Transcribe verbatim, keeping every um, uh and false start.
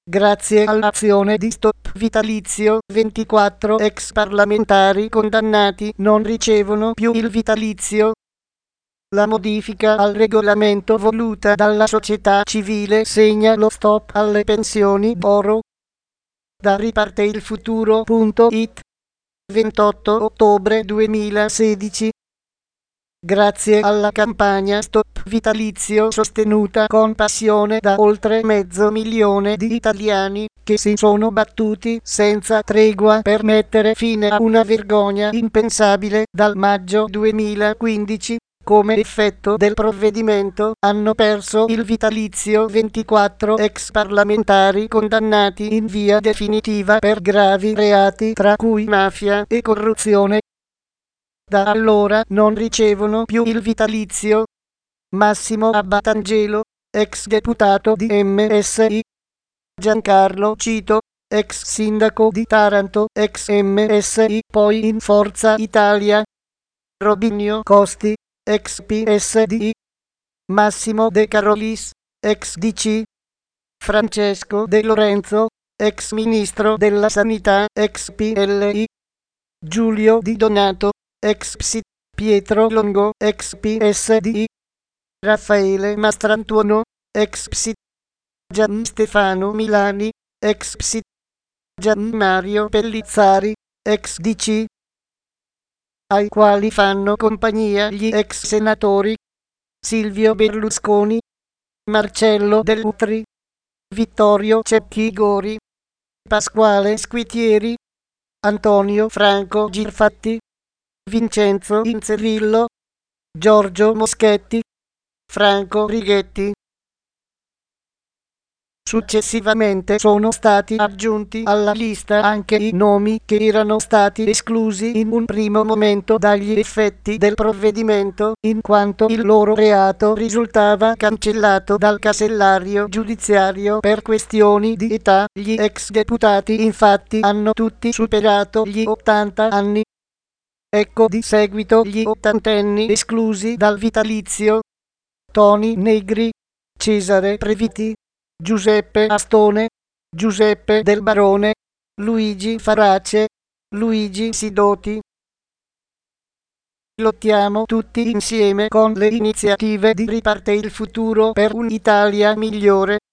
Grazie all'azione di Stop Vitalizio, ventiquattro ex parlamentari condannati non ricevono più il vitalizio. La modifica al regolamento voluta dalla società civile segna lo stop alle pensioni d'oro. Da riparteilfuturo punto it, ventotto ottobre duemilasedici. Grazie alla campagna Stop Vitalizio sostenuta con passione da oltre mezzo milione di italiani che si sono battuti senza tregua per mettere fine a una vergogna impensabile dal maggio duemilaquindici, come effetto del provvedimento hanno perso il vitalizio ventiquattro ex parlamentari condannati in via definitiva per gravi reati tra cui mafia e corruzione. Da allora non ricevono più il vitalizio. Massimo Abbatangelo, ex deputato di M S I. Giancarlo Cito, ex sindaco di Taranto, ex M S I, poi in Forza Italia. Robinio Costi, ex P S D I. Massimo De Carolis, ex D C. Francesco De Lorenzo, ex ministro della Sanità, ex P L I. Giulio Di Donato, ex P S I. Pietro Longo, ex P S D I. Raffaele Mastrantuono, ex P S I. Gian Stefano Milani, ex P S I. Gian Mario Pellizzari, ex D C. Ai quali fanno compagnia gli ex senatori Silvio Berlusconi, Marcello Dell'Utri, Vittorio Cecchi Gori, Pasquale Squitieri, Antonio Franco Girfatti, Vincenzo Inzerillo, Giorgio Moschetti, Franco Righetti. Successivamente sono stati aggiunti alla lista anche i nomi che erano stati esclusi in un primo momento dagli effetti del provvedimento, in quanto il loro reato risultava cancellato dal casellario giudiziario per questioni di età. Gli ex deputati infatti hanno tutti superato gli ottanta anni. Ecco di seguito gli ottantenni esclusi dal vitalizio: Toni Negri, Cesare Previti, Giuseppe Astone, Giuseppe Del Barone, Luigi Farace, Luigi Sidoti. Lottiamo tutti insieme con le iniziative di Riparte il futuro per un'Italia migliore.